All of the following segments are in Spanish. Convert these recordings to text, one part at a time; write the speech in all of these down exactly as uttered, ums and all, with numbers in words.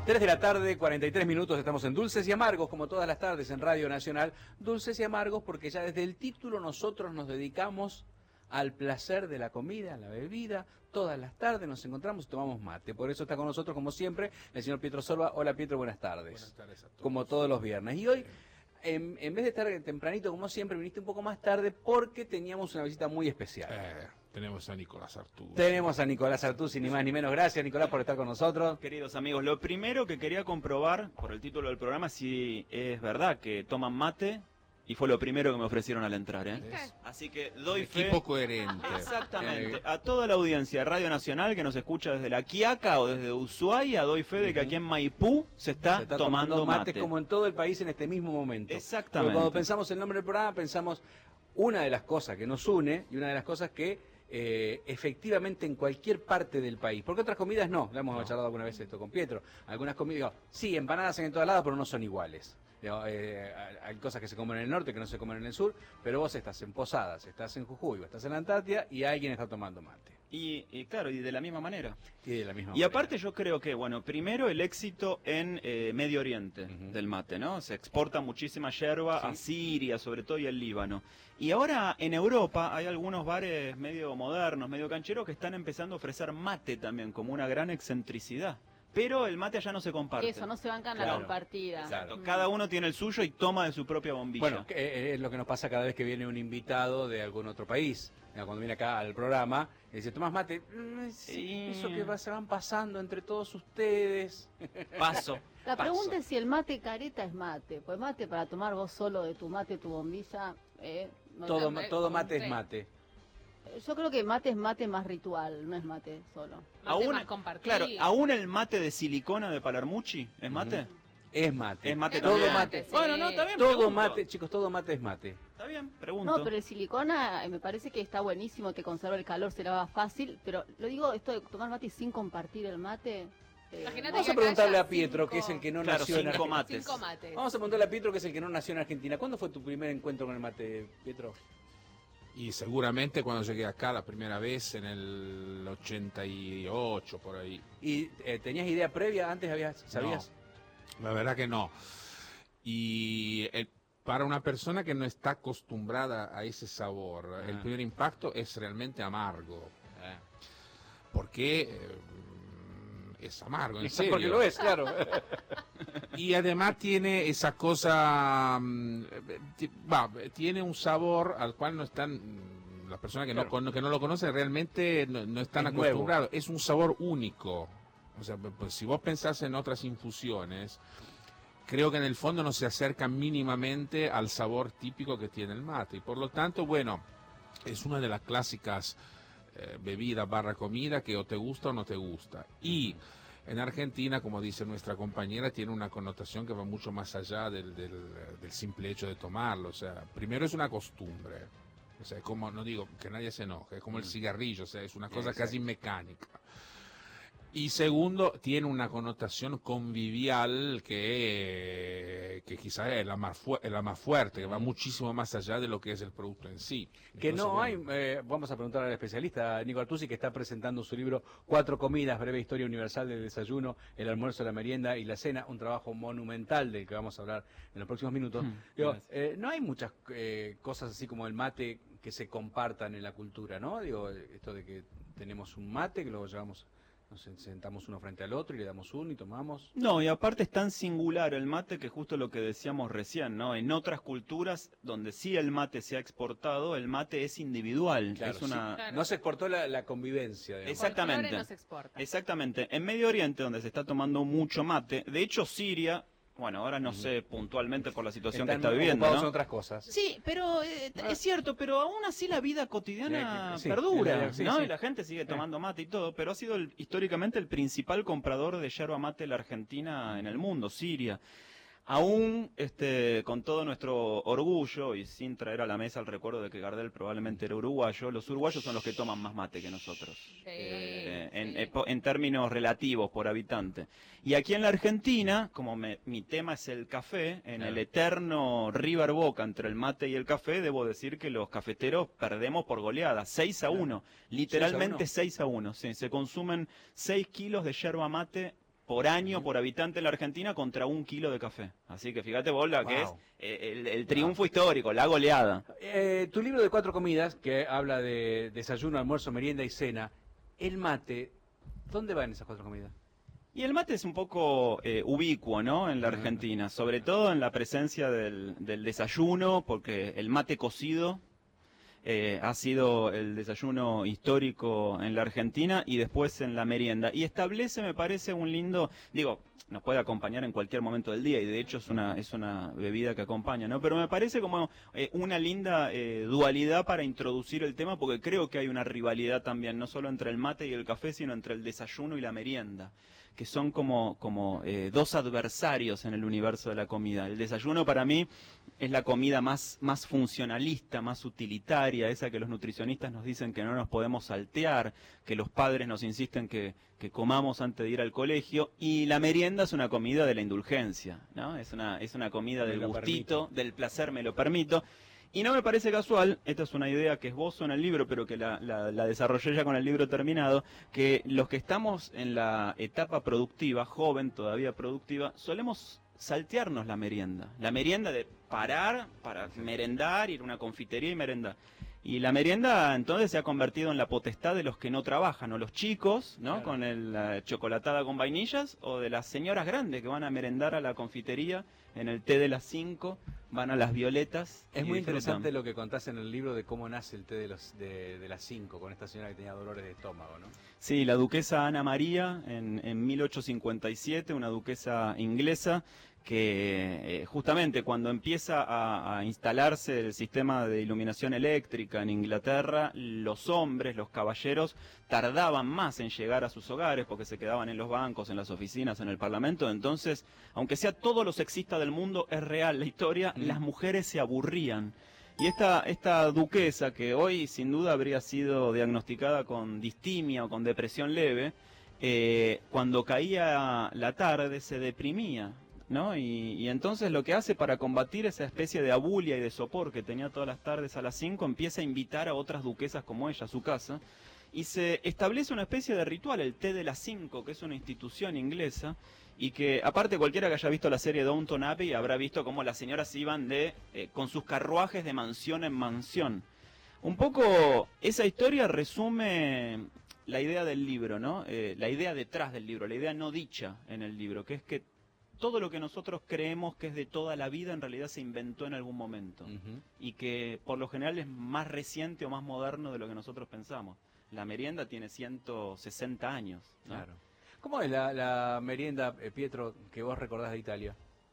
tres de la tarde, cuarenta y tres minutos, estamos en Dulces y Amargos, como todas las tardes en Radio Nacional. Dulces y Amargos porque ya desde el título nosotros nos dedicamos al placer de la comida, la bebida. Todas las tardes nos encontramos y tomamos mate. Por eso está con nosotros, como siempre, el señor Pietro Sorba. Hola, Pietro, buenas tardes. Buenas tardes a todos. Como todos los viernes. Y hoy, en, en vez de estar tempranito, como siempre, viniste un poco más tarde porque teníamos una visita muy especial. Eh, tenemos a Nicolás Artús. Tenemos a Nicolás Artús, ni más ni menos. Gracias, Nicolás, por estar con nosotros. Queridos amigos, lo primero que quería comprobar, por el título del programa, si es verdad que toman mate, y fue lo primero que me ofrecieron al entrar, ¿eh? Es Así que doy un fe. equipo coherente. Exactamente. Eh, A toda la audiencia de Radio Nacional que nos escucha desde La Quiaca o desde Ushuaia, doy fe de que aquí en Maipú se está, Se está tomando, tomando mate. mate como en todo el país en este mismo momento. Exactamente. Porque cuando pensamos el nombre del programa, pensamos una de las cosas que nos une y una de las cosas que eh, efectivamente en cualquier parte del país. Porque otras comidas no, lo hemos No. charlado alguna vez esto con Pietro. Algunas comidas, digo, sí, empanadas en todos lados, pero no son iguales. Digo, eh, hay cosas que se comen en el norte que no se comen en el sur, pero vos estás en Posadas, estás en Jujuy, o estás en la Antártida y alguien está tomando mate. Y, y claro, y de la misma manera. Y de la misma Y manera. aparte yo creo que, bueno, primero el éxito en eh, Medio Oriente Ujú. del mate, ¿no? Se exporta muchísima yerba Sí. a Siria, sobre todo, y al Líbano. Y ahora en Europa hay algunos bares medio modernos, medio cancheros, que están empezando a ofrecer mate también, como una gran excentricidad. Pero el mate allá no se comparte. Eso, no se bancan la Claro. compartida. Exacto. Mm. Cada uno tiene el suyo y toma de su propia bombilla. Bueno, que, eh, es lo que nos pasa cada vez que viene un invitado de algún otro país. Mira, cuando viene acá al programa, y dice, ¿tomás mate? Mm, sí, Sí. eso que va- se van pasando entre todos ustedes. paso. La Paso. pregunta es si el mate careta es mate. Pues mate para tomar vos solo de tu mate, tu bombilla. Eh, no- Todo, no, ma- eh, todo como mate un es mate. Yo creo que mate es mate más ritual, no es mate solo. Aún, más compartido. claro, aún el mate de silicona de Palermucci, ¿es mate? Es mate. Es mate Todo también. mate. Sí. Bueno, no, está bien. Todo pregunto. mate, chicos, todo mate es mate. Está bien, pregunto. No, pero el silicona eh, me parece que está buenísimo, te conserva el calor, se lava fácil. Pero lo digo, esto de tomar mate sin compartir el mate. eh, Imagínate Vamos que a preguntarle haya a Pietro, cinco- que es el que no Claro, nació en cinco Argentina. mates. Cinco mates. Vamos a preguntarle a Pietro, que es el que no nació en Argentina. ¿Cuándo fue tu primer encuentro con el mate, Pietro? Y seguramente cuando llegué acá la primera vez en el ochenta y ocho, por ahí. ¿Y eh, tenías idea previa? ¿Antes habías, sabías? No, la verdad que no. Y el- para una persona que no está acostumbrada a ese sabor, Ah. el primer impacto es realmente amargo. Ah. Porque eh, es amargo, en serio. Porque lo es, claro. Y además tiene esa cosa, mm, ti- va, tiene un sabor al cual no están, mm, las personas que, Claro. no, cono- que no lo conocen realmente no, no están Es nuevo. acostumbrados. Es un sabor único. O sea, pues, si vos pensás en otras infusiones, creo que en el fondo no se acerca mínimamente al sabor típico que tiene el mate. Y por lo tanto, bueno, es una de las clásicas eh, bebidas barra comida que o te gusta o no te gusta. Y en Argentina, como dice nuestra compañera, tiene una connotación que va mucho más allá del, del, del simple hecho de tomarlo. O sea, primero es una costumbre. O sea, es como, no digo que nadie se enoje, es como el cigarrillo, o sea, es una cosa Exacto. casi mecánica. Y segundo, tiene una connotación convivial que, que quizás es la más, fu- es la más fuerte, que va muchísimo más allá de lo que es el producto en sí. Que Entonces, no hay, bueno, eh, vamos a preguntar al especialista Nico Artusi, que está presentando su libro Cuatro Comidas, breve historia universal del desayuno, el almuerzo, la merienda y la cena, un trabajo monumental del que vamos a hablar en los próximos minutos. Mm, Digo, gracias. eh, no hay muchas eh, cosas así como el mate que se compartan en la cultura, ¿no? Digo, esto de que tenemos un mate, que luego llevamos, nos sentamos uno frente al otro y le damos uno y tomamos. No, y aparte es tan singular el mate que justo lo que decíamos recién, ¿no? En otras culturas donde sí el mate se ha exportado, el mate es individual. Claro, es una... sí. Claro. No se exportó la, la convivencia, digamos. Exactamente. Folclore no se exporta. Exactamente. En Medio Oriente, donde se está tomando mucho mate, de hecho Siria, bueno, ahora no sé puntualmente por la situación Están que está viviendo, ocupados ¿no? en otras cosas. Sí, pero eh, es cierto, pero aún así la vida cotidiana Sí, sí, perdura, sí, ¿no? sí. Y la gente sigue tomando mate y todo, pero ha sido el- históricamente el principal comprador de yerba mate de la Argentina en el mundo, Siria. Aún este, con todo nuestro orgullo y sin traer a la mesa el recuerdo de que Gardel probablemente era uruguayo, los uruguayos son los que toman más mate que nosotros. Sí, Eh, sí. en, eh, po- en términos relativos por habitante. Y aquí en la Argentina, como me- mi tema es el café, en Claro. el eterno River Boca entre el mate y el café, debo decir que los cafeteros perdemos por goleada, seis a uno, literalmente seis a uno. Sí, se consumen seis kilos de yerba mate por año, por habitante en la Argentina, contra un kilo de café. Así que fíjate vos la Wow. que es eh, el, el triunfo histórico, la goleada. Eh, tu libro de cuatro comidas, que habla de desayuno, almuerzo, merienda y cena, el mate, ¿dónde van esas cuatro comidas? Y el mate es un poco eh, ubicuo, ¿no? En la Ajá. Argentina, sobre todo en la presencia del, del desayuno, porque el mate cocido eh, ha sido el desayuno histórico en la Argentina y después en la merienda. Y establece, me parece, un lindo, digo, nos puede acompañar en cualquier momento del día y de hecho es una, es una bebida que acompaña, ¿no? Pero me parece como eh, una linda eh, dualidad para introducir el tema porque creo que hay una rivalidad también, no solo entre el mate y el café, sino entre el desayuno y la merienda, que son como, como eh, dos adversarios en el universo de la comida. El desayuno para mí es la comida más, más funcionalista, más utilitaria, esa que los nutricionistas nos dicen que no nos podemos saltear, que los padres nos insisten que, que comamos antes de ir al colegio, y la merienda es una comida de la indulgencia, ¿no? Es una, es una comida Me del lo gustito, permito. del placer, me lo permito. Y no me parece casual, esta es una idea que esbozo en el libro, pero que la, la, la desarrollé ya con el libro terminado, que los que estamos en la etapa productiva, joven, todavía productiva, solemos saltearnos la merienda. La merienda de parar para merendar, ir a una confitería y merendar. Y la merienda entonces se ha convertido en la potestad de los que no trabajan, o los chicos, ¿no? Claro. Con el, la chocolatada con vainillas, o de las señoras grandes que van a merendar a la confitería en el té de las cinco, van a las violetas. Es y muy disfrutan. interesante lo que contás en el libro de cómo nace el té de, los, de, de las cinco, con esta señora que tenía dolores de estómago, ¿no? Sí, la duquesa Ana María en, en mil ochocientos cincuenta y siete, una duquesa inglesa que eh, justamente cuando empieza a, a instalarse el sistema de iluminación eléctrica en Inglaterra, los hombres, los caballeros, tardaban más en llegar a sus hogares porque se quedaban en los bancos, en las oficinas, en el Parlamento. Entonces, aunque sea todo lo sexista del mundo, es real la historia, Mm. las mujeres se aburrían. Y esta, esta duquesa, que hoy sin duda habría sido diagnosticada con distimia o con depresión leve, eh, cuando caía la tarde se deprimía, ¿no? Y, y entonces lo que hace para combatir esa especie de abulia y de sopor que tenía todas las tardes a las cinco, empieza a invitar a otras duquesas como ella a su casa, y se establece una especie de ritual, el té de las cinco, que es una institución inglesa, y que aparte cualquiera que haya visto la serie Downton Abbey habrá visto cómo las señoras iban de eh, con sus carruajes de mansión en mansión. Un poco esa historia resume la idea del libro, ¿no? Eh, la idea detrás del libro, la idea no dicha en el libro, que es que todo lo que nosotros creemos que es de toda la vida en realidad se inventó en algún momento Ujú. y que por lo general es más reciente o más moderno de lo que nosotros pensamos. La merienda tiene ciento sesenta años, ¿no? Claro. ¿Cómo es la, la merienda, eh, Pietro, que vos recordás de Italia?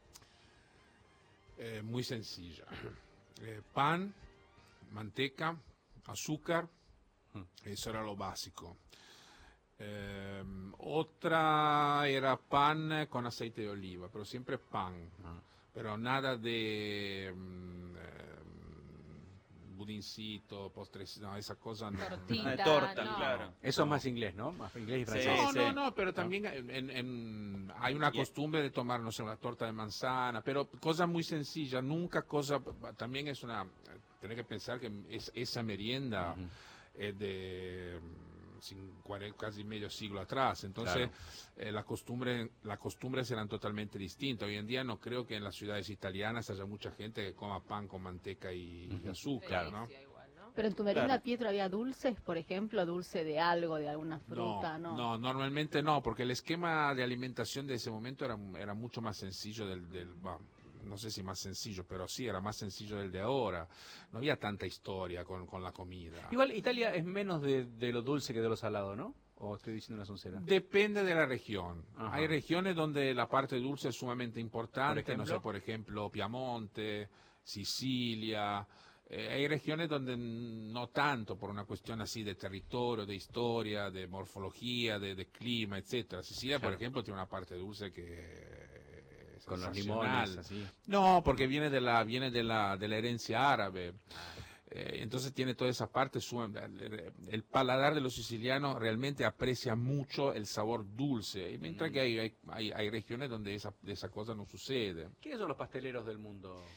Eh, muy sencilla. Eh, pan, manteca, azúcar, eso era lo básico. Eh, otra era pan con aceite de oliva, pero siempre pan, Ah. pero nada de mm, eh, budincito, postres, no, esa cosa no. Tortita, Una torta, no. claro. Eso es No. más inglés, ¿no? Más inglés y Sí, francés. No, sí. no, no, pero también en, en- hay una Y- costumbre de tomar, no sé, una torta de manzana, pero cosa muy sencilla, nunca cosa, también es una, tener que pensar que es, esa merienda Ujú. es de mm, cin- cuarenta, casi medio siglo atrás, entonces eh, la costumbre, las costumbres eran totalmente distintas. Hoy en día no creo que en las ciudades italianas haya mucha gente que coma pan con manteca y, y Ujú. azúcar, ¿no? Venecia igual, ¿no? Pero en tu merienda, Claro. Pietro, había dulces, por ejemplo, dulce de algo, de alguna fruta, ¿no? No, normalmente no, porque el esquema de alimentación de ese momento era, era mucho más sencillo del, del bah, no sé si más sencillo, pero sí, era más sencillo del de ahora. No había tanta historia con, con la comida. Igual Italia es menos de, de lo dulce que de lo salado, ¿no? ¿O estoy diciendo una soncera? Depende de la región. Ajá. Hay regiones donde la parte dulce es sumamente importante, ¿Por no ejemplo? sé, por ejemplo, Piamonte, Sicilia. Eh, hay regiones donde no tanto, por una cuestión así de territorio, de historia, de morfología, de, de clima, etcétera. Sicilia, por Claro. ejemplo, tiene una parte dulce que es Con los sensacional. limones, así. No, porque viene de la viene de la de la herencia árabe. Eh, entonces tiene toda esa parte. Su, el, el paladar de los sicilianos realmente aprecia mucho el sabor dulce, y mientras Mm. que hay, hay, hay, hay regiones donde esa, esa cosa no sucede. ¿Quiénes son los pasteleros del mundo?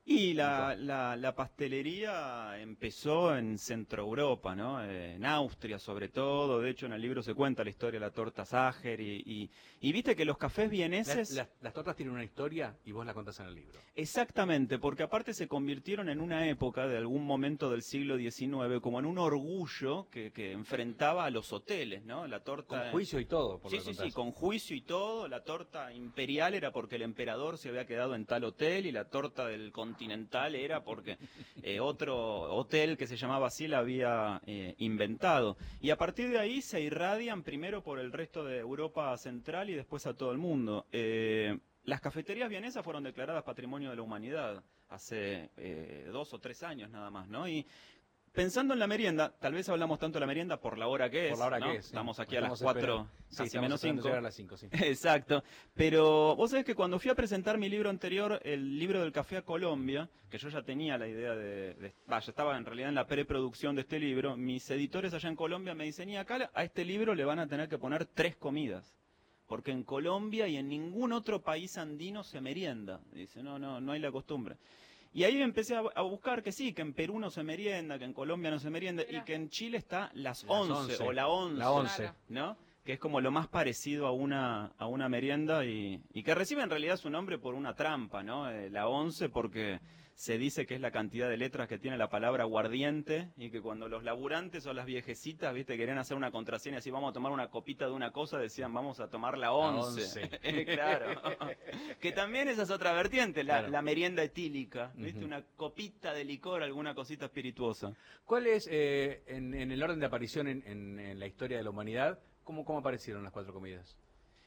Y la, la, la pastelería empezó en Centro Europa, ¿no? Eh, en Austria sobre todo. De hecho, en el libro se cuenta la historia de la torta Sacher. Y, y, y viste que los cafés vieneses... Las, las, las tortas tienen una historia y vos la contás en el libro. Exactamente, porque aparte se convirtieron en una época de algún momento del siglo diecinueve como en un orgullo que, que enfrentaba a los hoteles, ¿no? La torta... Con juicio y todo, por Sí, lo que sí, contás. sí, con juicio y todo. La torta imperial era porque el emperador se había quedado en tal hotel y la torta del continental era porque eh, otro hotel que se llamaba así la había eh, inventado. Y a partir de ahí se irradian primero por el resto de Europa Central y después a todo el mundo. Eh, las cafeterías vienesas fueron declaradas Patrimonio de la Humanidad hace eh, dos o tres años nada más, ¿no? Y pensando en la merienda, tal vez hablamos tanto de la merienda por la hora que es. Por la hora ¿no? que es. Sí. Estamos aquí Estamos a las cuatro, esperando. Sí, casi estamos menos esperando cinco. llegar a las cinco, sí. Exacto. Pero vos sabés que cuando fui a presentar mi libro anterior, el libro del café a Colombia, que yo ya tenía la idea de, de bah, ya estaba en realidad en la preproducción de este libro, mis editores allá en Colombia me dicen, y acá a este libro le van a tener que poner tres comidas. Porque en Colombia y en ningún otro país andino se merienda. Dice, no, no, no hay la costumbre. Y ahí empecé a, a buscar que sí, que en Perú no se merienda, que en Colombia no se merienda, Mira. y que en Chile está las Las once, once. o la once, La once. Claro. ¿no? Que es como lo más parecido a una, a una merienda y, y que recibe en realidad su nombre por una trampa, ¿no? Eh, la once porque se dice que es la cantidad de letras que tiene la palabra aguardiente y que cuando los laburantes o las viejecitas, viste, querían hacer una contraseña así, vamos a tomar una copita de una cosa, decían, vamos a tomar la once. once. Claro. Que también esa es otra vertiente, la, Claro. la merienda etílica, viste, Ujú. una copita de licor, alguna cosita espirituosa. ¿Cuál es, eh, en, en el orden de aparición en, en- en la historia de la humanidad, cómo, cómo aparecieron las cuatro comidas?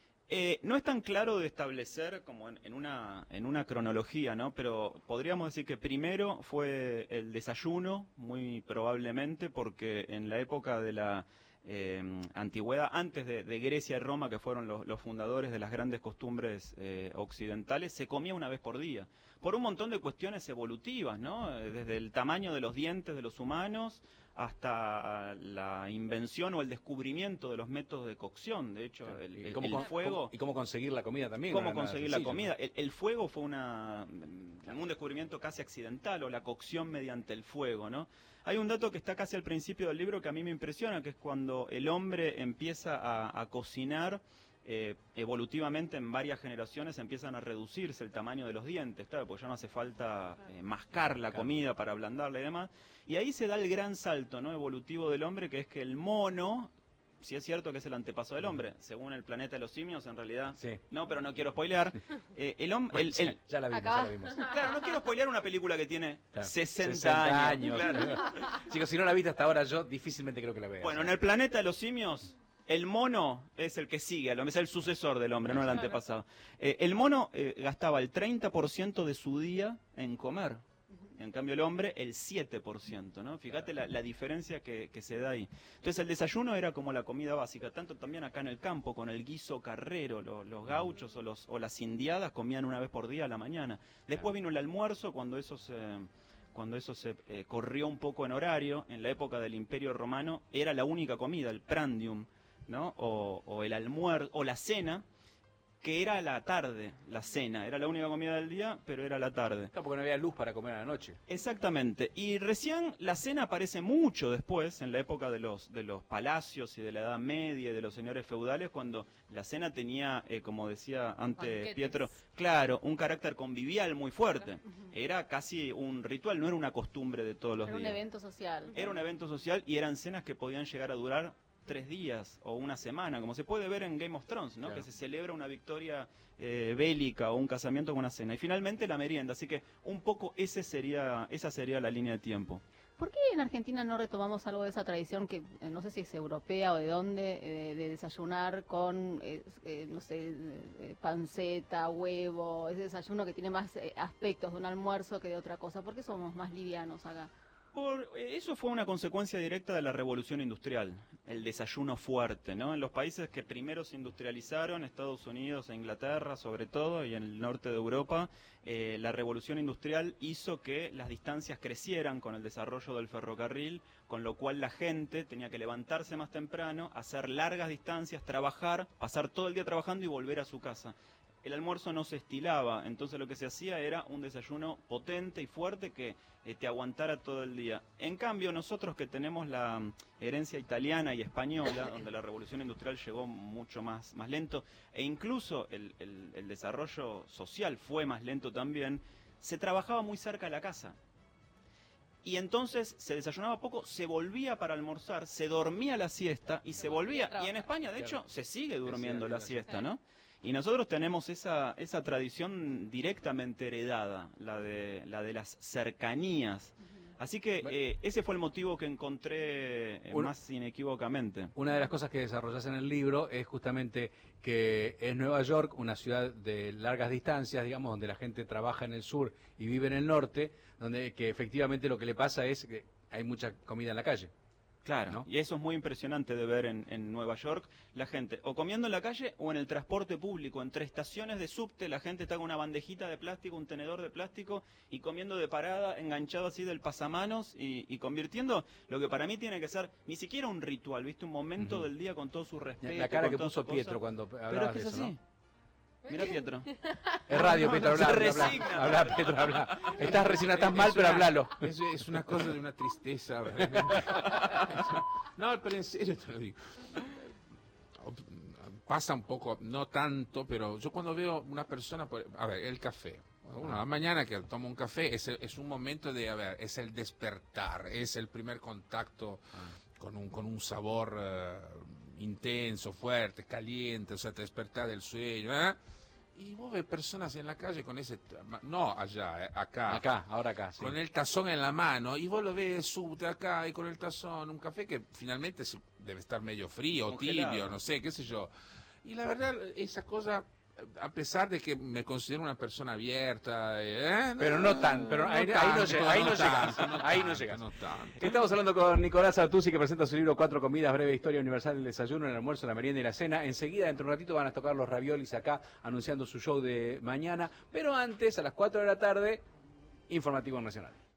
Eh, no es tan claro de establecer como en, en una, en una cronología, ¿no? Pero podríamos decir que primero fue el desayuno, muy probablemente, porque en la época de la eh, antigüedad, antes de, de Grecia y Roma, que fueron los, los fundadores de las grandes costumbres eh, occidentales, se comía una vez por día, por un montón de cuestiones evolutivas, ¿no? Eh, Desde el tamaño de los dientes de los humanos hasta la invención o el descubrimiento de los métodos de cocción. De hecho, el, ¿Y el- cómo, el con- fuego... cómo- y cómo conseguir la comida también. ¿Cómo no era nada conseguir la sencillo, comida? ¿no? El, el fuego fue una, un descubrimiento casi accidental, o la cocción mediante el fuego, ¿no? Hay un dato que está casi al principio del libro que a mí me impresiona, que es cuando el hombre empieza a, a cocinar, eh, evolutivamente en varias generaciones empiezan a reducirse el tamaño de los dientes, claro, porque ya no hace falta eh, mascar la Claro. comida para ablandarla y demás. Y ahí se da el gran salto, ¿no?, evolutivo del hombre, que es que el mono, si es cierto que es el antepasado del hombre, según el planeta de los simios, en realidad... Sí. No, pero no quiero spoilear. Eh, el hombre... El, el- Ya la vimos, Acá. ya la vimos. claro, no quiero spoilear una película que tiene Claro. sesenta, años. Claro. Chicos, si no la viste hasta ahora, yo difícilmente creo que la vea. Bueno, en el planeta de los simios, el mono es el que sigue, al hombre, es el sucesor del hombre, no el Claro. antepasado. Eh, el mono eh, gastaba el treinta por ciento de su día en comer. En cambio el hombre el siete por ciento, ¿no? Fíjate la, la diferencia que, que se da ahí. Entonces el desayuno era como la comida básica, tanto también acá en el campo, con el guiso carrero, lo- los gauchos o, los, o las indiadas comían una vez por día a la mañana. Después vino el almuerzo cuando eso se... cuando eso se eh, corrió un poco en horario, en la época del Imperio Romano, era la única comida, el prandium, ¿no? O, o el almuerzo, o la cena, que era a la tarde, la cena. Era la única comida del día, pero era a la tarde. Claro, porque no había luz para comer a la noche. Exactamente. Y recién la cena aparece mucho después, en la época de los, de los palacios y de la Edad Media y de los señores feudales, cuando la cena tenía, eh, como decía antes Banquetes. Pietro, claro, un carácter convivial muy fuerte. Ujú. Era casi un ritual, no era una costumbre de todos los Era un días. evento social. Era un evento social y eran cenas que podían llegar a durar tres días o una semana, como se puede ver en Game of Thrones, ¿no? Claro. Que se celebra una victoria eh, bélica o un casamiento con una cena. Y finalmente la merienda, así que un poco ese sería, esa sería la línea de tiempo. ¿Por qué en Argentina no retomamos algo de esa tradición que eh, no sé si es europea o de dónde, eh, de desayunar con, eh, eh, no sé, eh, panceta, huevo, ese desayuno que tiene más eh, aspectos de un almuerzo que de otra cosa? ¿Por qué somos más livianos acá? Por, eh, eso fue una consecuencia directa de la revolución industrial, el desayuno fuerte, ¿no? En los países que primero se industrializaron, Estados Unidos e Inglaterra sobre todo, y en el norte de Europa, eh, la revolución industrial hizo que las distancias crecieran con el desarrollo del ferrocarril, con lo cual la gente tenía que levantarse más temprano, hacer largas distancias, trabajar, pasar todo el día trabajando y volver a su casa. el almuerzo no se estilaba, entonces lo que se hacía era un desayuno potente y fuerte que eh, te aguantara todo el día. En cambio, nosotros que tenemos la mm, herencia italiana y española, donde la revolución industrial llegó mucho más, más lento, e incluso el, el, el desarrollo social fue más lento también, se trabajaba muy cerca de la casa. Y entonces se desayunaba poco, se volvía para almorzar, se dormía la siesta y se volvía. Y en España, de hecho, se sigue durmiendo la siesta, ¿no? Y nosotros tenemos esa, esa tradición directamente heredada, la de, la de las cercanías. Así que eh, ese fue el motivo que encontré eh, Un- más inequívocamente. Una de las cosas que desarrollas en el libro es justamente que es Nueva York, una ciudad de largas distancias, digamos, donde la gente trabaja en el sur y vive en el norte, donde que efectivamente lo que le pasa es que hay mucha comida en la calle. Claro, ¿no? y eso es muy impresionante de ver en, en Nueva York, la gente o comiendo en la calle o en el transporte público, entre estaciones de subte, la gente está con una bandejita de plástico, un tenedor de plástico y comiendo de parada, enganchado así del pasamanos y, y convirtiendo lo que para mí tiene que ser ni siquiera un ritual, ¿viste? Un momento Ujú. del día con todo su respeto. La cara con que toda puso su cosa. Pietro cuando Pero es hablabas que de es eso, así. ¿no? Mira Pietro. Es radio, No, Pietro, no, habla, se habla, resigna. habla, habla, Pietro, habla. Estás recién, estás mal, Es pero una- hablalo. Es, es una cosa de una tristeza. realmente. No, pero en serio te lo digo. Pasa un poco, no tanto, pero yo cuando veo una persona, por- a ver, el café. Uno a la mañana que toma un café es, el- es un momento de, a ver, es el despertar, es el primer contacto con un, con un sabor eh, intenso, fuerte, caliente, o sea, te despertar del sueño, ¿eh? Y vos ves personas en la calle con ese, no allá, eh, acá, Acá, ahora acá, sí. con el tazón en la mano, y vos lo ves subte acá y con el tazón, un café que finalmente se- debe estar medio frío, Congelado. tibio, no sé, qué sé yo. Y la verdad, esa cosa, a pesar de que me considero una persona abierta, eh, Pero no tan, pero ahí- ahí no tanto, llega- ahí no llegas, tanto, ahí no tanto, llegas. no tanto. Estamos hablando con Nicolás Artusi, que presenta su libro Cuatro Comidas, Breve Historia Universal del Desayuno, el almuerzo, la merienda y la cena. Enseguida, dentro de un ratito, van a tocar los raviolis acá, anunciando su show de mañana. Pero antes, a las cuatro de la tarde, Informativo Nacional.